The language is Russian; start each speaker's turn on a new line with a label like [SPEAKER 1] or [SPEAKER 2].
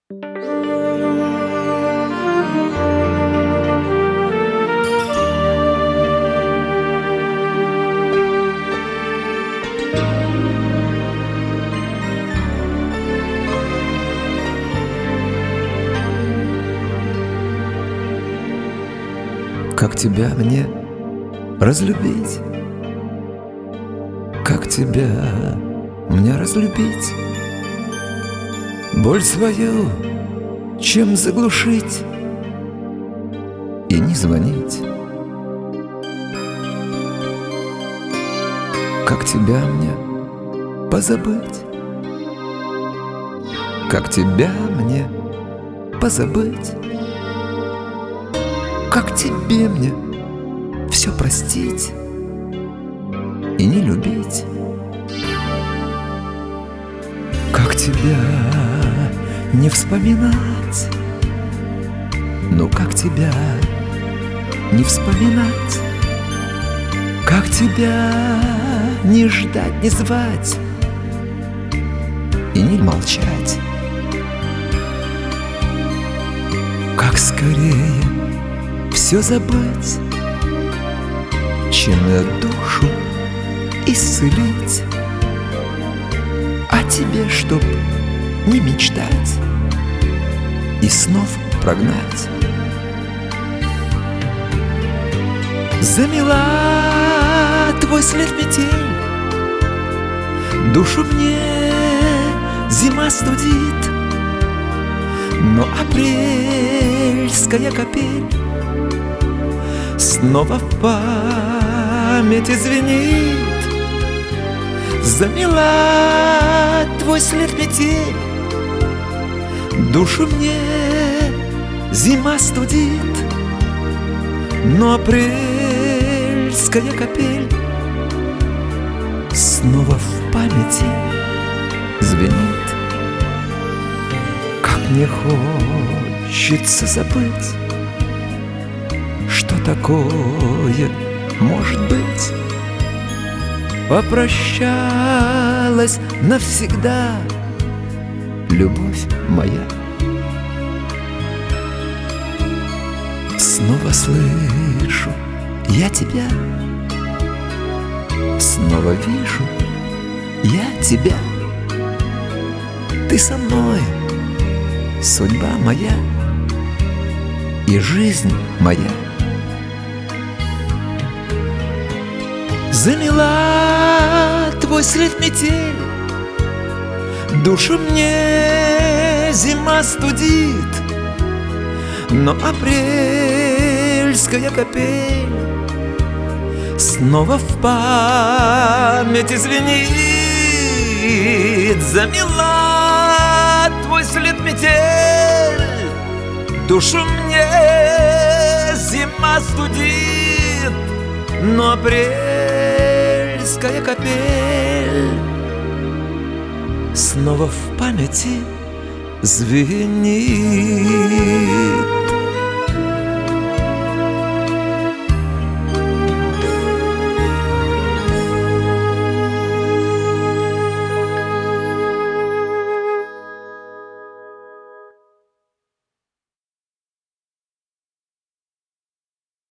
[SPEAKER 1] Как тебя мне разлюбить? Как тебя мне разлюбить? Боль свою чем заглушить и не звонить? Как тебя мне позабыть? Как тебя мне позабыть? Как тебе мне все простить и не любить? Как тебя не вспоминать? Ну как тебя не вспоминать? Как тебя не ждать, не звать и не молчать? Как скорее все забыть, чем душу исцелить? А тебе, чтоб не мечтать и снов прогнать. Замела твой след метель, душу мне зима студит, но апрельская капель снова в памяти звенит. Замела твой след метель, душу мне зима студит, но апрельская капель снова в памяти звенит. Как мне хочется забыть, что такое может быть. Попрощалась навсегда любовь моя. Снова слышу я тебя, снова вижу я тебя. Ты со мной, судьба моя и жизнь моя. Замела твой след метель, душу мне зима студит, но апрельская капель снова в памяти звенит. Замела твой след метель, душу мне зима студит, но апрельская капель снова в памяти звенит.